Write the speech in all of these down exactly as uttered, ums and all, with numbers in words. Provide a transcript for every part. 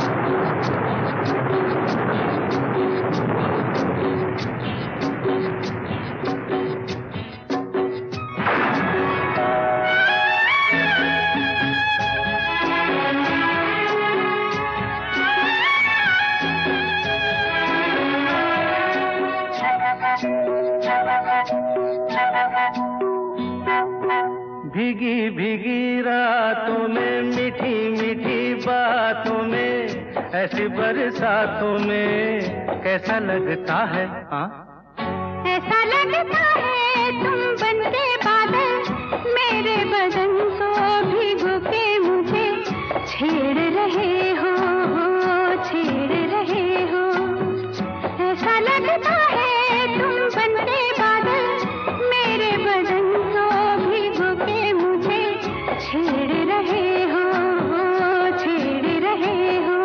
भीगी भीगी रातों में मीठी मीठी बातों में ऐसी बरसातों में कैसा लगता है? हाँ, ऐसा लगता है तुम बनके बादल मेरे बदन को भिगो के मुझे छेड़ रहे हो, छेड़ रहे हो। ऐसा लगता है तुम बनके बादल मेरे बदन को भिगो के मुझे छेड़ रहे हो, छेड़ रहे हो।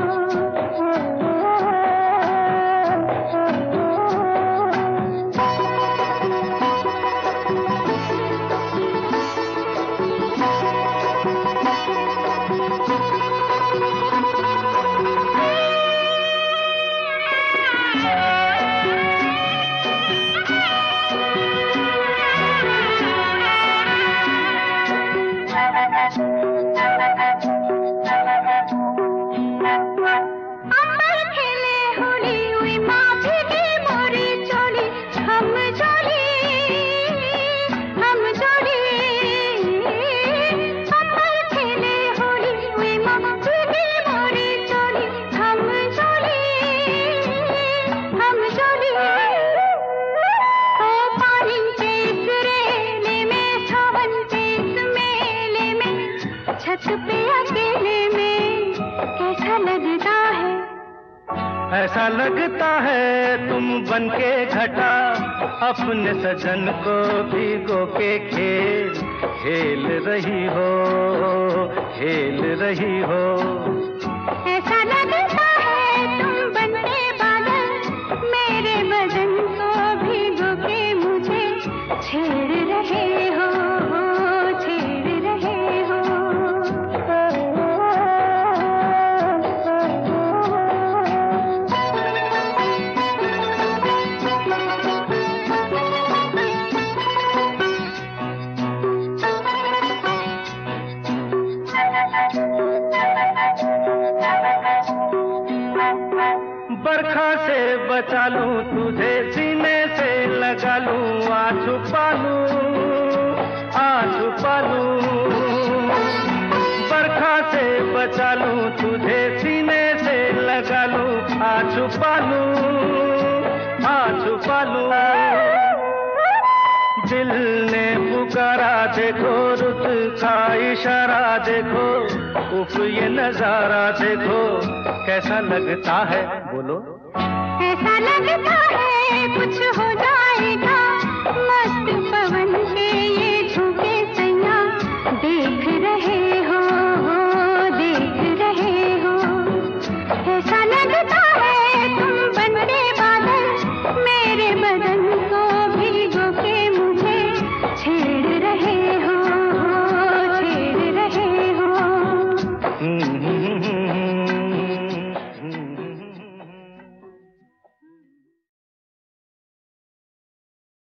छत पे अकेले में कैसा लगता है? ऐसा लगता है तुम बनके घटा अपने सजन को भिगो के खेल खेल रही हो, खेल रही हो। ऐसा लगता है तुम बनके बादल मेरे बदन को भिगो के मुझे छेड़ रहे हो, छेड़ रहे हो। बरखा से बचा लूं तुझे सीने से लगा लूं आ छुपा लूं, आ छुपा लूं। बरखा से बचा लूं तुझे सीने से लगा लूं आ छुपा लूं, आ छुपा लूं। दिल ने पुकारा देखो रुत का इशारा देखो, उफ ये नजारा देखो कैसा लगता है? बोलो। ऐसा लगता है कुछ हो जाएगा